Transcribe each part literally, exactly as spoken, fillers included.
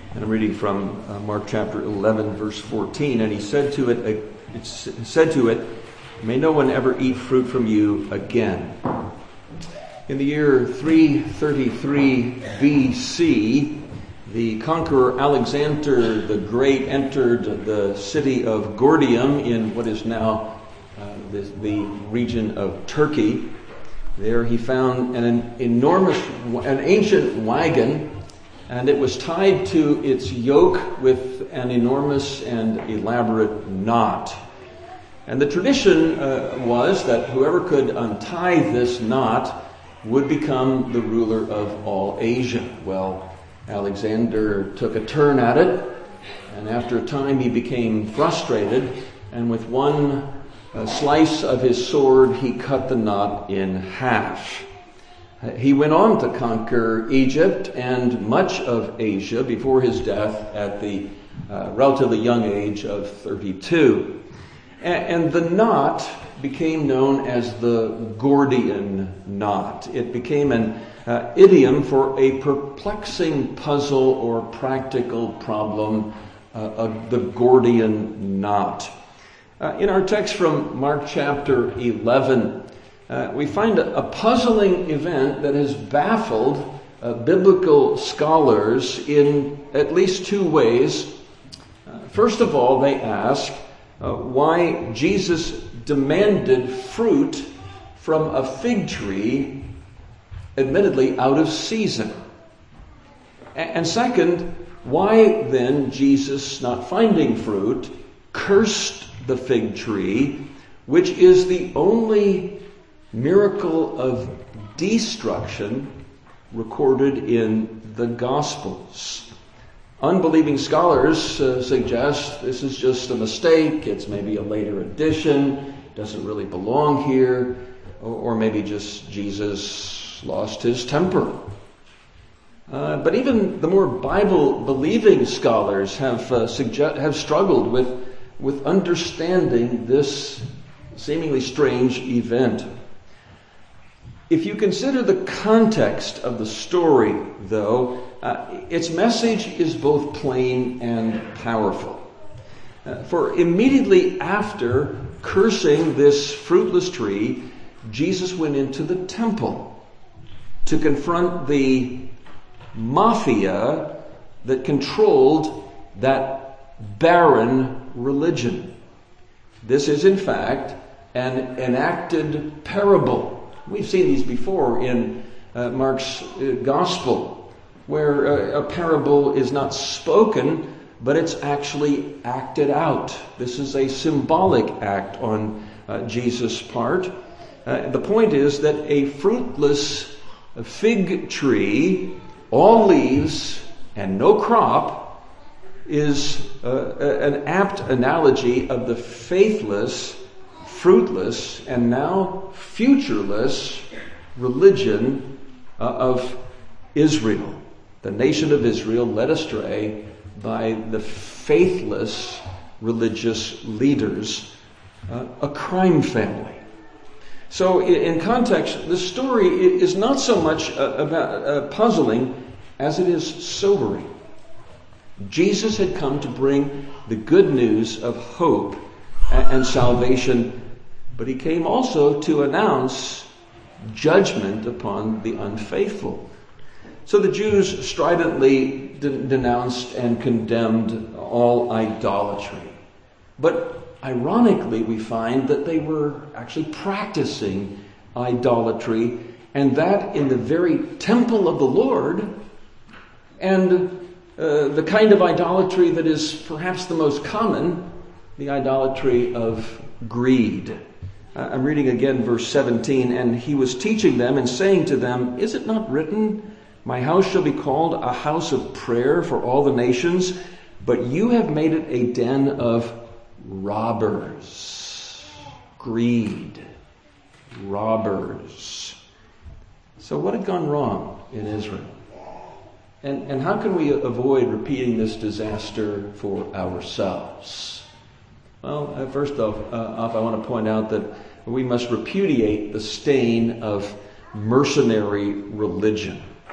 And I'm reading from uh, Mark chapter eleven, verse fourteen. And he said to it, uh, it said to it, "May no one ever eat fruit from you again." In the year three thirty-three B C, the conqueror Alexander the Great entered the city of Gordium in what is now uh, the, the region of Turkey. There he found an, an enormous, an ancient wagon, and it was tied to its yoke with an enormous and elaborate knot. And the tradition uh, was that whoever could untie this knot would become the ruler of all Asia. Well, Alexander took a turn at it, and after a time he became frustrated, and with one uh, slice of his sword he cut the knot in half. Uh, he went on to conquer Egypt and much of Asia before his death at the uh, relatively young age of thirty-two. And, and the knot became known as the Gordian knot. It became an uh, idiom for a perplexing puzzle or practical problem, uh, of the Gordian knot. Uh, in our text from Mark chapter eleven, uh, we find a, a puzzling event that has baffled uh, biblical scholars in at least two ways. Uh, first of all, they ask uh, why Jesus demanded fruit from a fig tree, admittedly out of season. And second, why then Jesus, not finding fruit, cursed the fig tree, which is the only miracle of destruction recorded in the Gospels. Unbelieving scholars uh, suggest this is just a mistake, it's maybe a later addition, doesn't really belong here, or, or maybe just Jesus lost his temper. Uh, but even the more Bible-believing scholars have uh, suggest, have struggled with, with understanding this seemingly strange event. If you consider the context of the story, though, uh, its message is both plain and powerful. Uh, for immediately after cursing this fruitless tree, Jesus went into the temple to confront the mafia that controlled that barren religion. This is, in fact, an enacted parable. We've seen these before in uh, Mark's uh, Gospel, where uh, a parable is not spoken, but it's actually acted out. This is a symbolic act on uh, Jesus' part. Uh, the point is that a fruitless fig tree, all leaves and no crop, is uh, an apt analogy of the faithless, fruitless, and now futureless religion uh, of Israel. The nation of Israel led astray by the faithless religious leaders, uh, a crime family. So in context, the story is not so much uh, about uh, puzzling as it is sobering. Jesus had come to bring the good news of hope and, and salvation, but he came also to announce judgment upon the unfaithful. So the Jews stridently de- denounced and condemned all idolatry. But ironically, we find that they were actually practicing idolatry, and that in the very temple of the Lord, and uh, the kind of idolatry that is perhaps the most common, the idolatry of greed. Uh, I'm reading again verse seventeen, "And he was teaching them and saying to them, 'Is it not written, my house shall be called a house of prayer for all the nations, but you have made it a den of robbers.'" Greed. Robbers. So what had gone wrong in Israel? And, and how can we avoid repeating this disaster for ourselves? Well, uh, first off, uh, off, I want to point out that we must repudiate the stain of mercenary religion.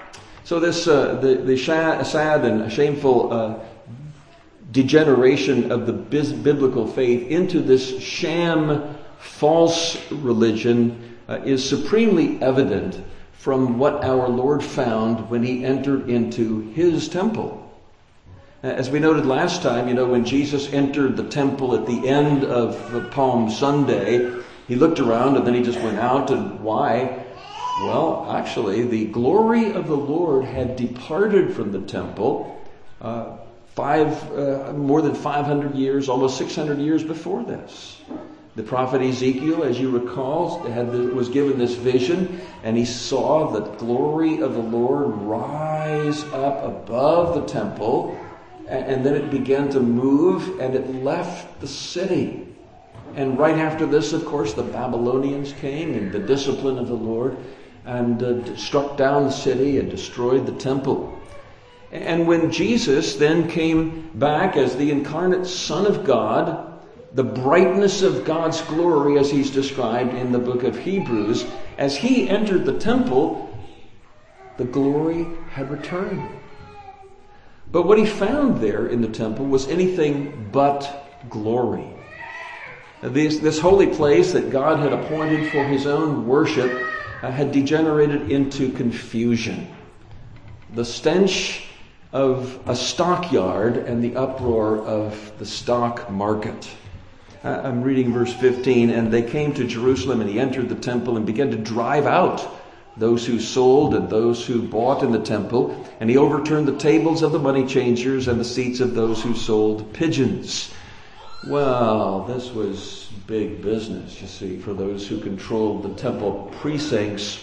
So this uh, the the sad and shameful uh, degeneration of the biblical faith into this sham false religion uh, is supremely evident from what our Lord found when he entered into his temple. As we noted last time, you know, when Jesus entered the temple at the end of Palm Sunday, he looked around and then he just went out. And why? Well, actually, the glory of the Lord had departed from the temple uh, five, uh, more than five hundred years, almost six hundred years before this. The prophet Ezekiel, as you recall, had the, was given this vision, and he saw the glory of the Lord rise up above the temple, and, and then it began to move, and it left the city. And right after this, of course, the Babylonians came in the discipline of the Lord and uh, struck down the city and destroyed the temple. And when Jesus then came back as the incarnate Son of God, the brightness of God's glory, as he's described in the book of Hebrews, as he entered the temple, the glory had returned. But what he found there in the temple was anything but glory. This, this holy place that God had appointed for his own worship uh, had degenerated into confusion. The stench of a stockyard and the uproar of the stock market. Uh, I'm reading verse fifteen. And they came to Jerusalem, and he entered the temple and began to drive out those who sold and those who bought in the temple. And he overturned the tables of the money changers and the seats of those who sold pigeons. Well, this was big business, you see, for those who controlled the temple precincts.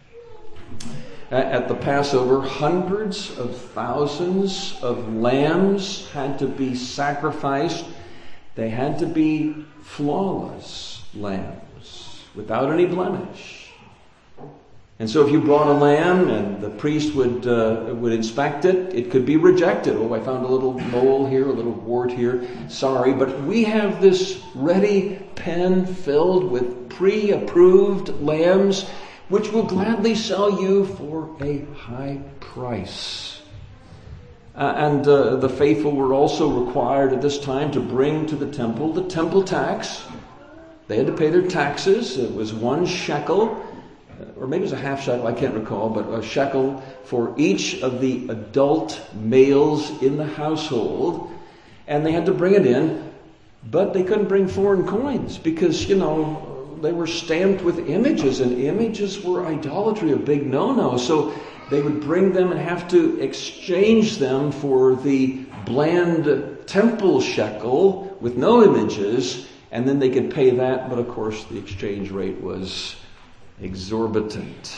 At the Passover, hundreds of thousands of lambs had to be sacrificed. They had to be flawless lambs, without any blemish. And so if you brought a lamb and the priest would uh, would inspect it, it could be rejected. Oh, I found a little mole here, a little wart here. Sorry, but we have this ready pen filled with pre-approved lambs, which will gladly sell you for a high price. Uh, and uh, the faithful were also required at this time to bring to the temple the temple tax. They had to pay their taxes. It was one shekel, or maybe it was a half shekel, I can't recall, but a shekel for each of the adult males in the household. And they had to bring it in, but they couldn't bring foreign coins because, you know, they were stamped with images, and images were idolatry, a big no-no. So they would bring them and have to exchange them for the bland temple shekel with no images, and then they could pay that, but of course the exchange rate was exorbitant.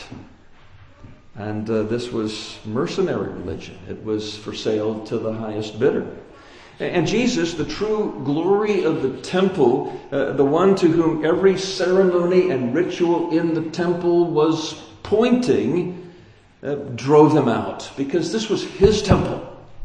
And uh, this was mercenary religion. It was for sale to the highest bidder. And Jesus, the true glory of the temple, uh, the one to whom every ceremony and ritual in the temple was pointing, uh, drove them out because this was his temple.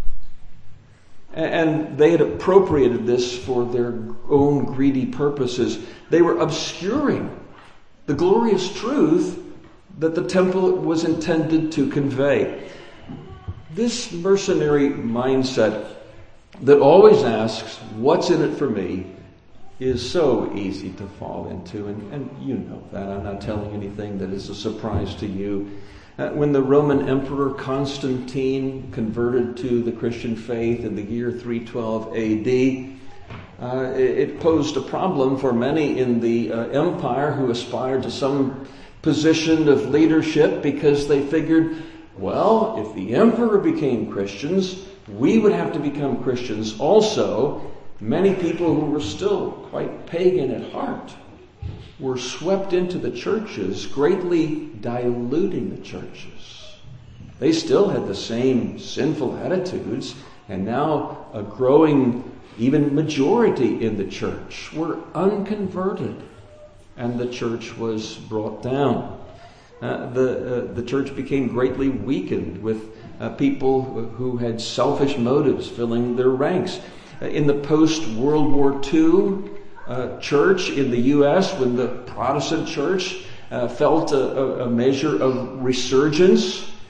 And they had appropriated this for their own greedy purposes. They were obscuring the glorious truth that the temple was intended to convey. This mercenary mindset that always asks, what's in it for me, is so easy to fall into. And, and you know that. I'm not telling anything that is a surprise to you. Uh, when the Roman Emperor Constantine converted to the Christian faith in the year three twelve A D, uh, it, it posed a problem for many in the uh, empire who aspired to some position of leadership because they figured, well, if the emperor became Christians, we would have to become Christians also. Many people who were still quite pagan at heart were swept into the churches, greatly diluting the churches. They still had the same sinful attitudes, and now a growing, even majority in the church were unconverted, and the church was brought down. Uh, the uh, the church became greatly weakened with Uh, people who had selfish motives filling their ranks. Uh, in the post-World War Two uh, church in the U S, when the Protestant church uh, felt a, a measure of resurgence,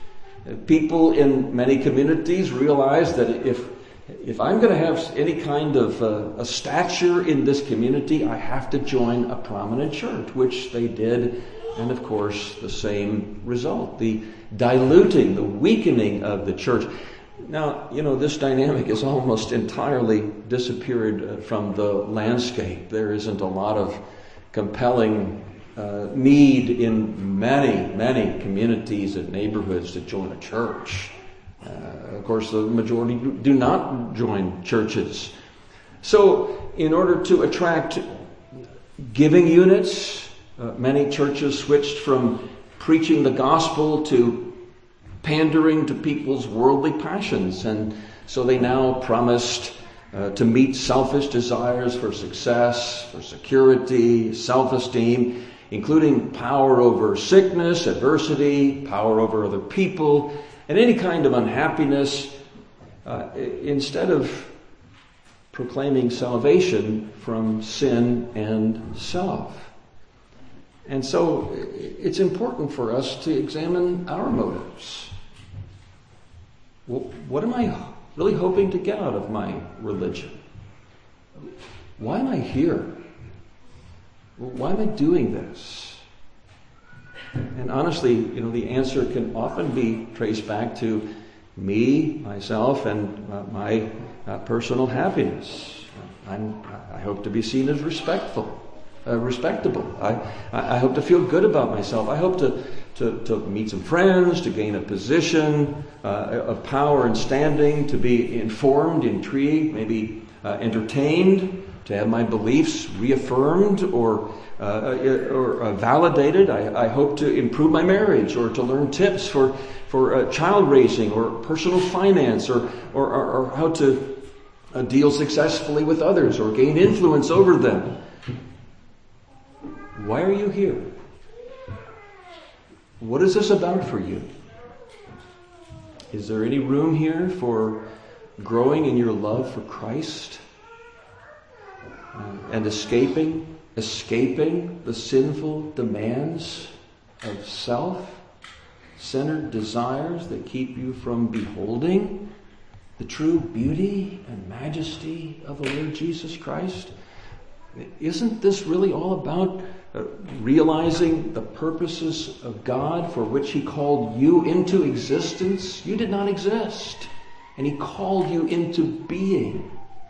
People in many communities realize that if if I'm going to have any kind of uh, a stature in this community, I have to join a prominent church, which they did, and of course the same result, the diluting, the weakening of the church. Now, you know, this dynamic has almost entirely disappeared from the landscape. There isn't a lot of compelling Uh, need in many, many communities and neighborhoods to join a church. Uh, of course, the majority do not join churches. So, in order to attract giving units, uh, many churches switched from preaching the gospel to pandering to people's worldly passions. And so they now promised uh, to meet selfish desires for success, for security, self-esteem, including power over sickness, adversity, power over other people, and any kind of unhappiness, uh, instead of proclaiming salvation from sin and self. And so it's important for us to examine our motives. Well, what am I really hoping to get out of my religion? Why am I here? Why am I doing this? And honestly, you know, the answer can often be traced back to me, myself, and uh, my uh, personal happiness. I'm, I hope to be seen as respectful, uh, respectable. I, I hope to feel good about myself. I hope to, to, to meet some friends, to gain a position uh, of power and standing, to be informed, intrigued, maybe uh, entertained, to have my beliefs reaffirmed or uh, or uh, validated. I, I hope to improve my marriage, or to learn tips for for uh, child raising, or personal finance, or or, or, or how to uh, deal successfully with others, or gain influence over them. Why are you here? What is this about for you? Is there any room here for growing in your love for Christ? Uh, and escaping, escaping the sinful demands of self-centered desires that keep you from beholding the true beauty and majesty of the Lord Jesus Christ? Isn't this really all about uh, realizing the purposes of God for which He called you into existence? You did not exist, and He called you into being.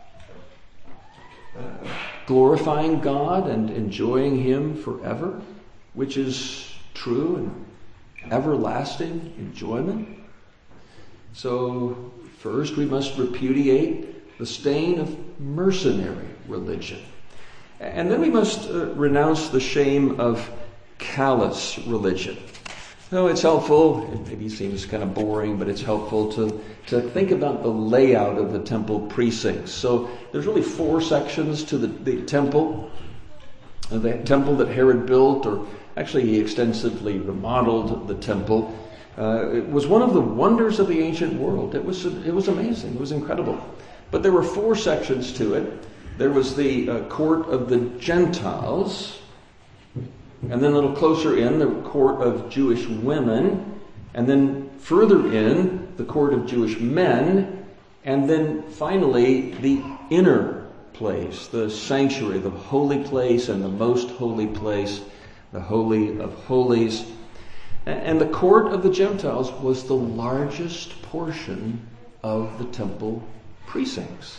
Uh, glorifying God and enjoying Him forever, which is true and everlasting enjoyment. So, first we must repudiate the stain of mercenary religion. And then we must uh, renounce the shame of callous religion. No, it's helpful. It maybe seems kind of boring, but it's helpful to, to think about the layout of the temple precincts. So there's really four sections to the, the temple. The temple that Herod built, or actually he extensively remodeled the temple. Uh, it was one of the wonders of the ancient world. It was it was amazing. It was incredible. But there were four sections to it. There was the uh, court of the Gentiles. And then a little closer in, the court of Jewish women. And then further in, the court of Jewish men. And then finally, the inner place, the sanctuary, the holy place and the most holy place, the Holy of Holies. And the court of the Gentiles was the largest portion of the temple precincts.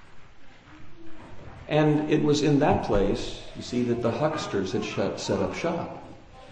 And it was in that place, you see, that the hucksters had shut, set up shop.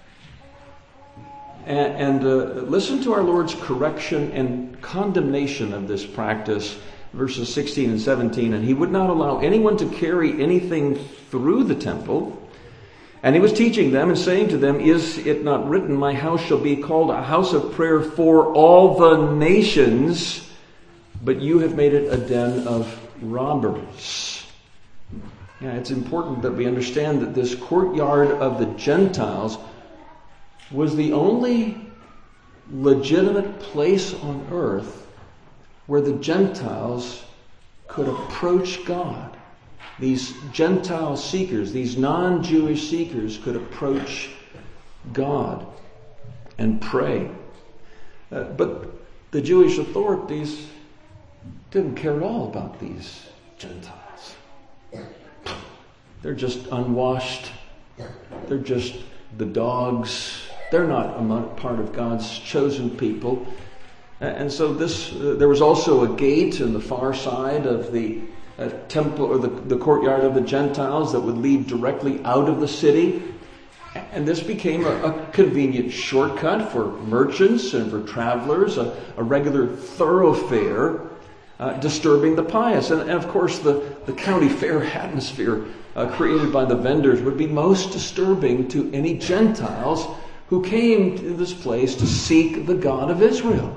And, and uh, listen to our Lord's correction and condemnation of this practice, verses sixteen and seventeen. And He would not allow anyone to carry anything through the temple. And He was teaching them and saying to them, "Is it not written, my house shall be called a house of prayer for all the nations, but you have made it a den of robbers." Yeah, it's important that we understand that this courtyard of the Gentiles was the only legitimate place on earth where the Gentiles could approach God. These Gentile seekers, these non-Jewish seekers could approach God and pray. Uh, but the Jewish authorities didn't care at all about these Gentiles. They're just unwashed. They're just the dogs. They're not a part of God's chosen people. And so this, uh, there was also a gate in the far side of the uh, temple or the, the courtyard of the Gentiles that would lead directly out of the city. And this became a, a convenient shortcut for merchants and for travelers, a, a regular thoroughfare, uh, disturbing the pious. And, and of course, the, the county fair atmosphere uh, created by the vendors would be most disturbing to any Gentiles who came to this place to seek the God of Israel.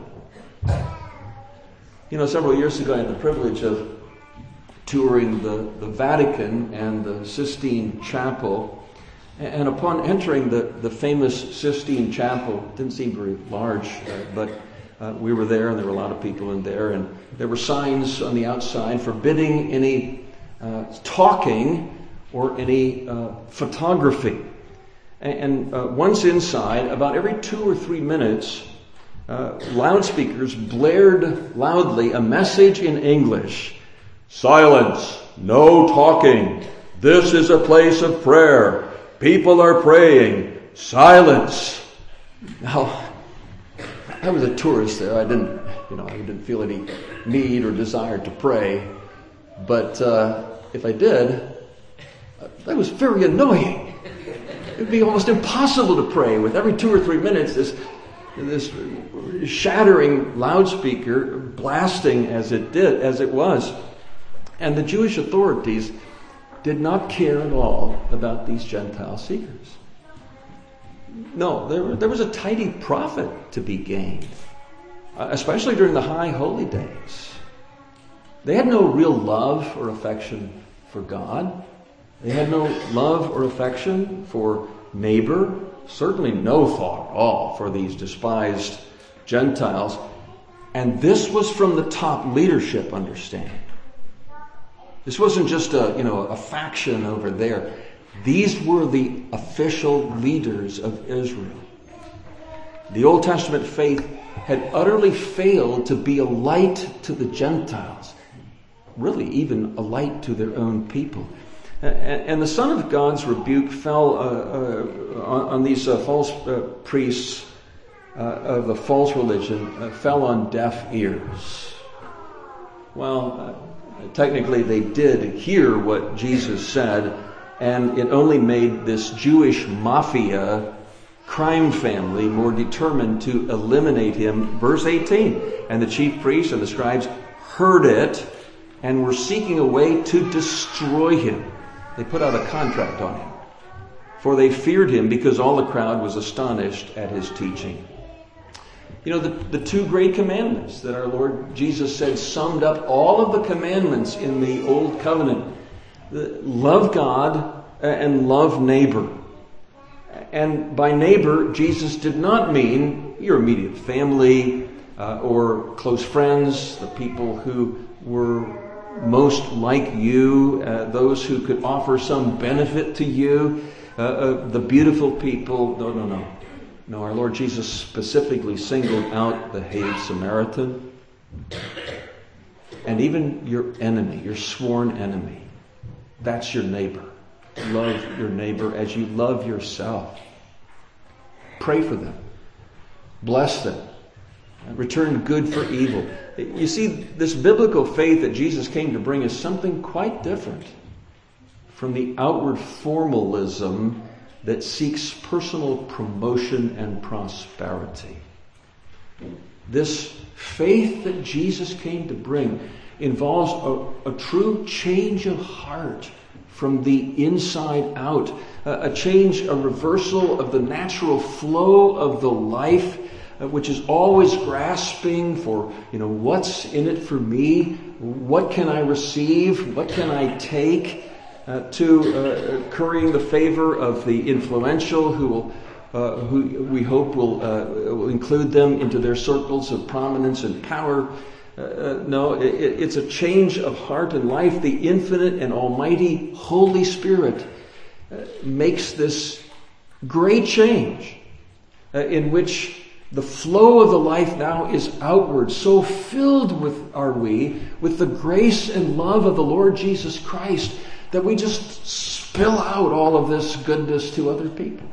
You know, several years ago I had the privilege of touring the, the Vatican and the Sistine Chapel. And upon entering the, the famous Sistine Chapel, it didn't seem very large, uh, but uh, we were there and there were a lot of people in there. And there were signs on the outside forbidding any uh, talking or any uh, photography. And, and uh, once inside, about every two or three minutes, Uh, loudspeakers blared loudly a message in English. Silence, no talking. This is a place of prayer. People are praying. Silence. Now, I was a tourist there. I didn't, you know, I didn't feel any need or desire to pray. But uh, if I did, that was very annoying. It would be almost impossible to pray with every two or three minutes this this shattering loudspeaker blasting as it did, as it was. And the Jewish authorities did not care at all about these Gentile seekers. No, there, there was a tidy profit to be gained, especially during the high holy days. They had no real love or affection for God. They had no love or affection for neighbor. Certainly no thought at all for these despised Gentiles. And this was from the top leadership, understand. This wasn't just a, you know, a faction over there. These were the official leaders of Israel. The Old Testament faith had utterly failed to be a light to the Gentiles. Really, even a light to their own people. And the Son of God's rebuke fell uh, uh, on, on these uh, false uh, priests uh, of the false religion, uh, fell on deaf ears. Well, uh, technically they did hear what Jesus said, and it only made this Jewish mafia crime family more determined to eliminate him. Verse eighteen, and the chief priests and the scribes heard it and were seeking a way to destroy him. They put out a contract on him, for they feared him because all the crowd was astonished at his teaching. You know, the, the two great commandments that our Lord Jesus said summed up all of the commandments in the Old Covenant. The, love God and love neighbor. And by neighbor, Jesus did not mean your immediate family uh, or close friends, the people who were most like you, uh, those who could offer some benefit to you, uh, uh, the beautiful people. No, no, no. No, our Lord Jesus specifically singled out the hated Samaritan and even your enemy, your sworn enemy. That's your neighbor. Love your neighbor as you love yourself. Pray for them. Bless them. Return good for evil. You see, this biblical faith that Jesus came to bring is something quite different from the outward formalism that seeks personal promotion and prosperity. This faith that Jesus came to bring involves a, a true change of heart from the inside out, a, a change, a reversal of the natural flow of the life, which is always grasping for, you know, what's in it for me? What can I receive? What can I take? Uh, to uh, currying the favor of the influential who will, uh, who we hope will, uh, will include them into their circles of prominence and power. Uh, uh, no, it, it's a change of heart and life. The infinite and almighty Holy Spirit uh, makes this great change uh, in which The flow of the life now is outward. So filled with are we with the grace and love of the Lord Jesus Christ that we just spill out all of this goodness to other people.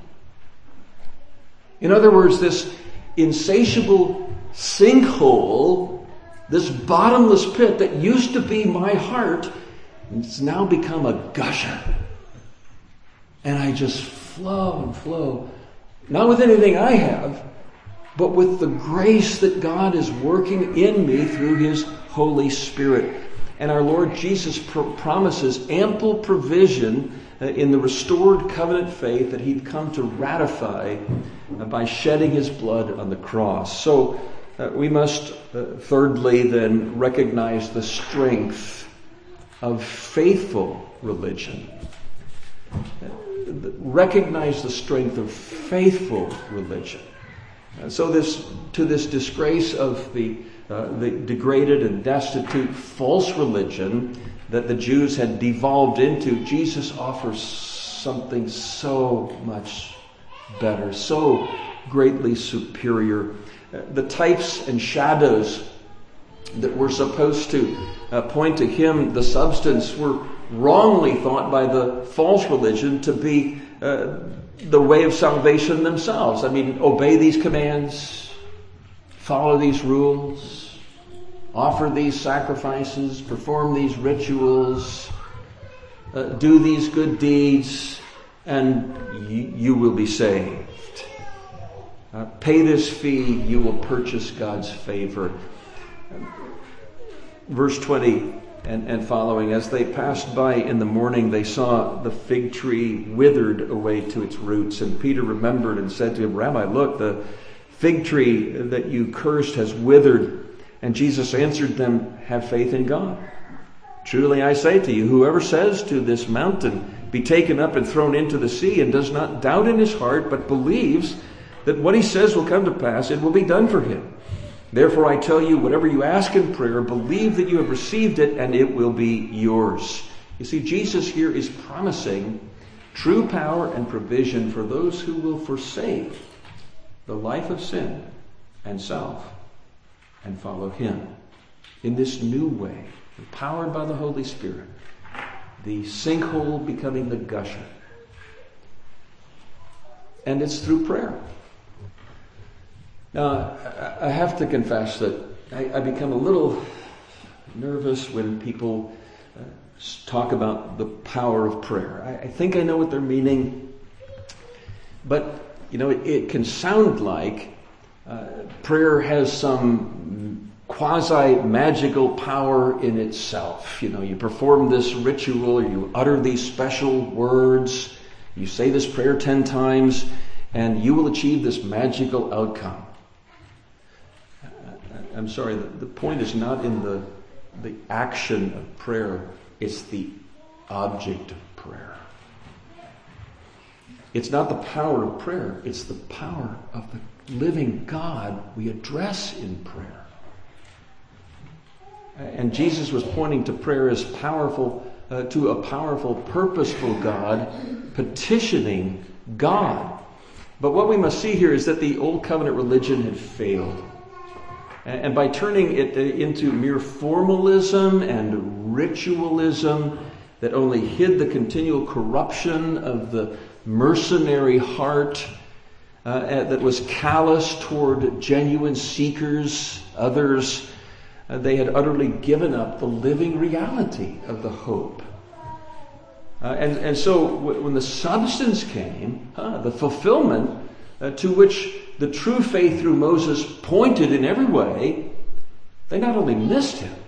In other words, this insatiable sinkhole, this bottomless pit that used to be my heart, it's now become a gusher. And I just flow and flow, not with anything I have, but with the grace that God is working in me through His Holy Spirit. And our Lord Jesus pro- promises ample provision uh, in the restored covenant faith that He'd come to ratify uh, by shedding His blood on the cross. So uh, we must, uh, thirdly, then recognize the strength of faithful religion. Uh, recognize the strength of faithful religion. Uh, so this, to this disgrace of the Uh, the degraded and destitute false religion that the Jews had devolved into, Jesus offers something so much better, so greatly superior. Uh, the types and shadows that were supposed to uh, point to Him, the substance, were wrongly thought by the false religion to be uh, the way of salvation themselves. I mean, obey these commands, follow these rules, offer these sacrifices, perform these rituals, uh, do these good deeds, and y- you will be saved. Uh, pay this fee, you will purchase God's favor. Verse twenty and, and following, as they passed by in the morning, they saw the fig tree withered away to its roots. And Peter remembered and said to him, Rabbi, look, the fig tree that you cursed has withered. And Jesus answered them, have faith in God. Truly I say to you, whoever says to this mountain, be taken up and thrown into the sea, and does not doubt in his heart, but believes that what he says will come to pass, it will be done for him. Therefore I tell you, whatever you ask in prayer, believe that you have received it, and it will be yours. You see, Jesus here is promising true power and provision for those who will forsake the life of sin and self and follow Him in this new way, empowered by the Holy Spirit, the sinkhole becoming the gusher. And it's through prayer. Now, I have to confess that I, I become a little nervous when people uh, talk about the power of prayer. I, I think I know what they're meaning, but, you know, it, it can sound like Uh, prayer has some quasi-magical power in itself. You know, you perform this ritual, or you utter these special words, you say this prayer ten times, and you will achieve this magical outcome. Uh, I'm sorry, the, the point is not in the, the action of prayer, it's the object of prayer. It's not the power of prayer, it's the power of the living God we address in prayer. And Jesus was pointing to prayer as powerful, uh, to a powerful, purposeful God, petitioning God. But what we must see here is that the old covenant religion had failed. And by turning it into mere formalism and ritualism that only hid the continual corruption of the mercenary heart, Uh, that was callous toward genuine seekers, others, uh, they had utterly given up the living reality of the hope. Uh, and, and so w- when the substance came, uh, the fulfillment uh, to which the true faith through Moses pointed in every way, they not only missed him,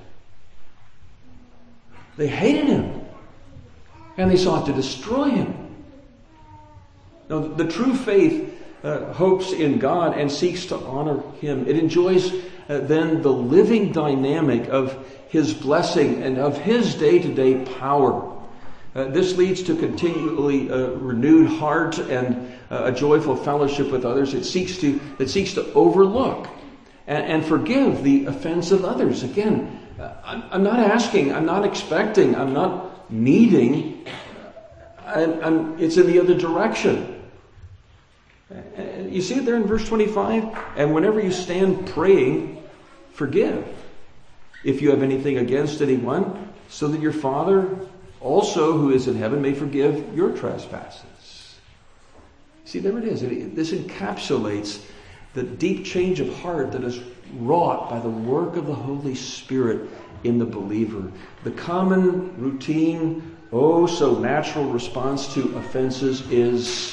they hated him, and they sought to destroy him. Now, the true faith Uh, hopes in God and seeks to honor Him. It enjoys uh, then the living dynamic of His blessing and of His day-to-day power. Uh, this leads to continually uh, renewed heart and uh, a joyful fellowship with others. It seeks to it seeks to overlook and, and forgive the offense of others. Again, uh, I'm, I'm not asking, I'm not expecting, I'm not needing. I'm, I'm, it's in the other direction. You see it there in verse twenty-five? And whenever you stand praying, forgive if you have anything against anyone, so that your Father also who is in heaven may forgive your trespasses. See, there it is. This encapsulates the deep change of heart that is wrought by the work of the Holy Spirit in the believer. The common, routine, oh so natural response to offenses is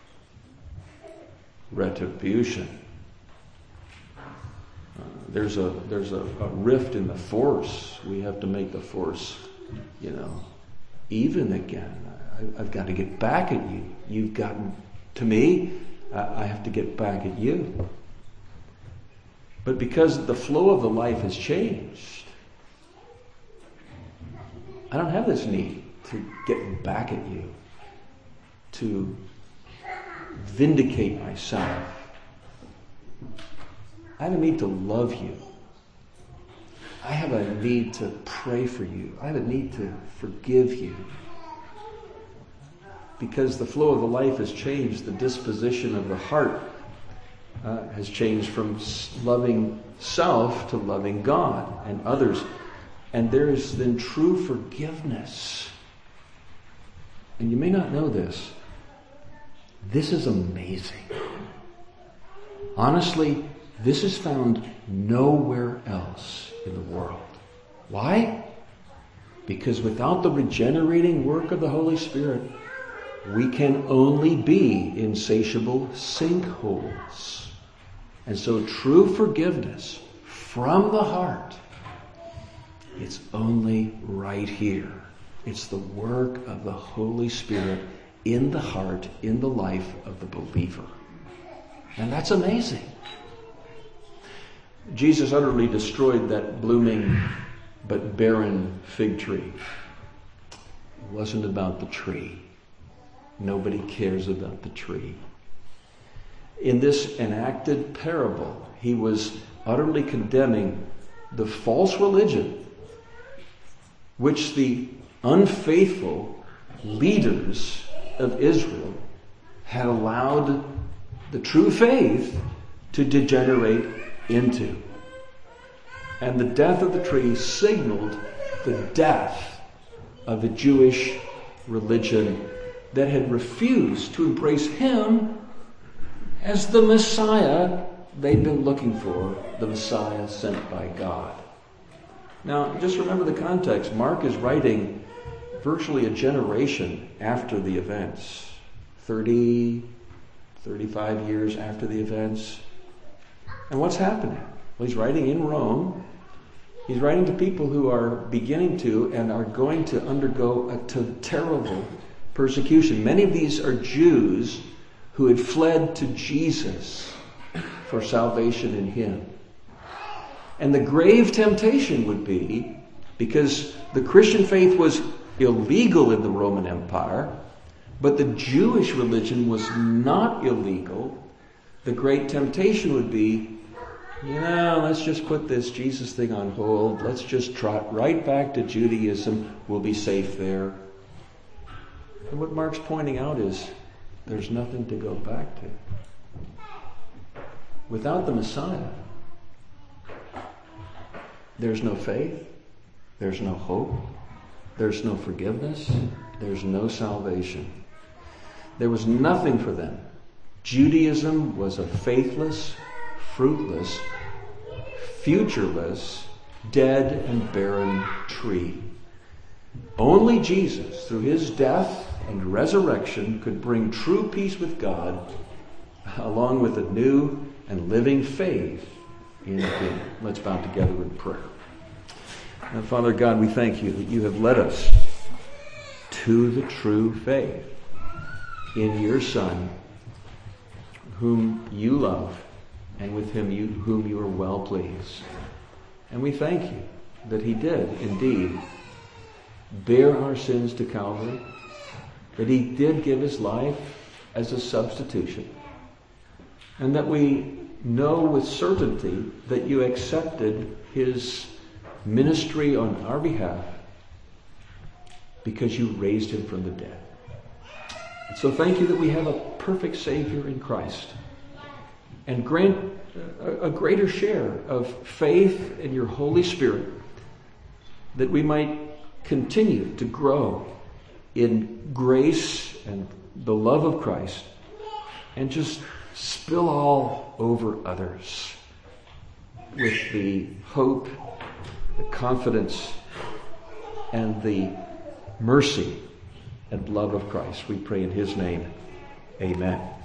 retribution. Uh, there's a there's a, a rift in the force. We have to make the force, you know, even again. I, I've got to get back at you. You've gotten to me. Uh, I have to get back at you. But because the flow of the life has changed, I don't have this need to get back at you, to vindicate myself. I have a need to love you. I have a need to pray for you. I have a need to forgive you. Because the flow of the life has changed, the disposition of the heart uh, has changed from loving self to loving God and others. And there is then true forgiveness. And you may not know this. This is amazing. Honestly, this is found nowhere else in the world. Why? Because without the regenerating work of the Holy Spirit, we can only be insatiable sinkholes. And so true forgiveness from the heart, it's only right here. It's the work of the Holy Spirit in the heart, in the life of the believer. And that's amazing. Jesus utterly destroyed that blooming but barren fig tree. It wasn't about the tree. Nobody cares about the tree. In this enacted parable, he was utterly condemning the false religion which the unfaithful leaders of Israel had allowed the true faith to degenerate into. And the death of the tree signaled the death of the Jewish religion that had refused to embrace him as the Messiah they'd been looking for, the Messiah sent by God. Now, just remember the context. Mark is writing virtually a generation after the events. thirty, thirty-five years after the events. And what's happening? Well, he's writing in Rome. He's writing to people who are beginning to and are going to undergo a t- terrible persecution. Many of these are Jews who had fled to Jesus for salvation in him. And the grave temptation would be, because the Christian faith was illegal in the Roman Empire, but the Jewish religion was not illegal, the great temptation would be, you know, let's just put this Jesus thing on hold. Let's just trot right back to Judaism. We'll be safe there. And what Mark's pointing out is there's nothing to go back to. Without the Messiah, there's no faith, there's no hope, there's no forgiveness, there's no salvation. There was nothing for them. Judaism was a faithless, fruitless, futureless, dead and barren tree. Only Jesus, through his death and resurrection, could bring true peace with God, along with a new and living faith in him. Let's bow together in prayer. And Father God, we thank you that you have led us to the true faith in your Son, whom you love, and with him you, whom you are well pleased. And we thank you that he did indeed bear our sins to Calvary, that he did give his life as a substitution, and that we know with certainty that you accepted his ministry on our behalf because you raised him from the dead. And so thank you that we have a perfect Savior in Christ. And grant a, a greater share of faith in your Holy Spirit, that we might continue to grow in grace and the love of Christ, and just spill all over others with the hope, the confidence, and the mercy and love of Christ. We pray in His name. Amen.